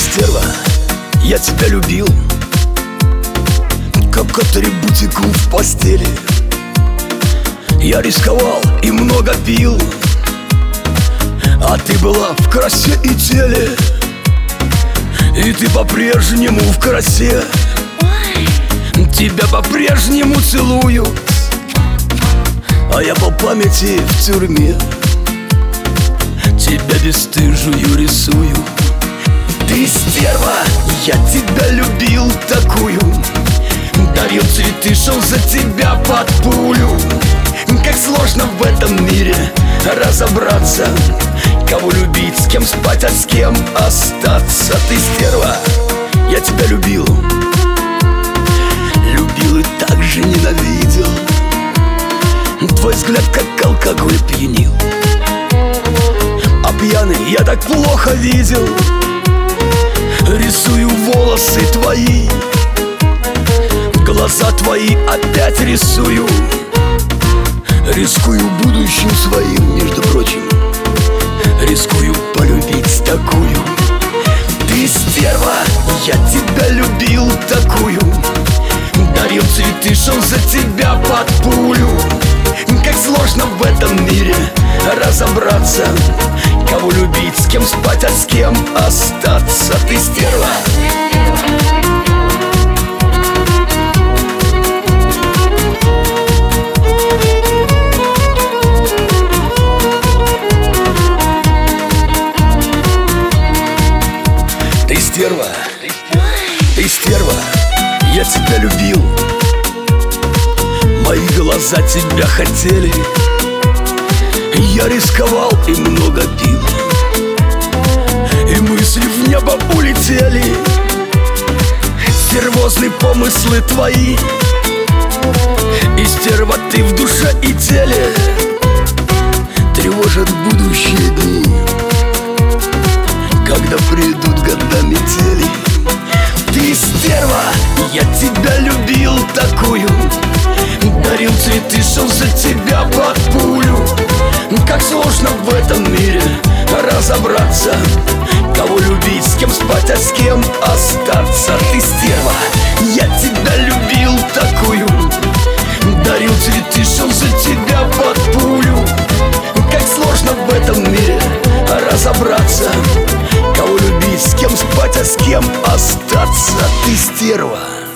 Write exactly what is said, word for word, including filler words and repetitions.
стерва, я тебя любил, как атрибутику в постели. Я рисковал и много пил, а ты была в красе и теле. И ты по-прежнему в красе, тебя по-прежнему целую, а я по памяти в тюрьме тебя бесстыжую рисую. Ты стерва, я тебя любил такую, дарил цветы, шел за тебя под пулю. Как сложно в этом мире разобраться, кого любить, с кем спать, а с кем остаться. Ты стерва, я тебя любил, любил и так же ненавидел. Твой взгляд как алкоголь пьянил, а пьяный я так плохо видел. Рисую волосы твои, глаза твои опять рисую. Рискую будущим своим, между прочим, рискую полюбить такую. Ты стерва, я тебя любил такую, дарил цветы, шел за тебя под пулю. Как сложно в этом мире разобраться, кого любить, с кем спать, а с кем остаться. Ты стерва. Ты стерва, ты стерва, я тебя любил, мои глаза тебя хотели. Я рисковал и много пил, и мысли в небо улетели. Стервозные помыслы твои, и стерва ты в душе и теле. Тревожат будущие дни, когда придут года метели. Ты стерва, я тебя любил такую, дарил цветы, шел за тебя под пулю. Как сложно в этом мире разобраться, кого любить, с кем спать, а с кем остаться. Ты стерва, я тебя любил такую, дарил цветы, шел за тебя под пулю. Как сложно в этом мире разобраться, кого любить, с кем спать, а с кем остаться. Ты стерва.